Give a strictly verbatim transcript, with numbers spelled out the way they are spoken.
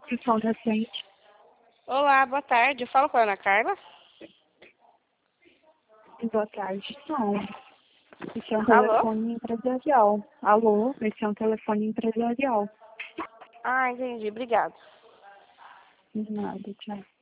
Pessoal da frente. Olá, boa tarde. Eu falo com a Ana Carla. Boa tarde. Não. Esse é um Alô? telefone empresarial. Alô? Esse é um telefone empresarial. Ah, entendi. Obrigada. De nada, tchau.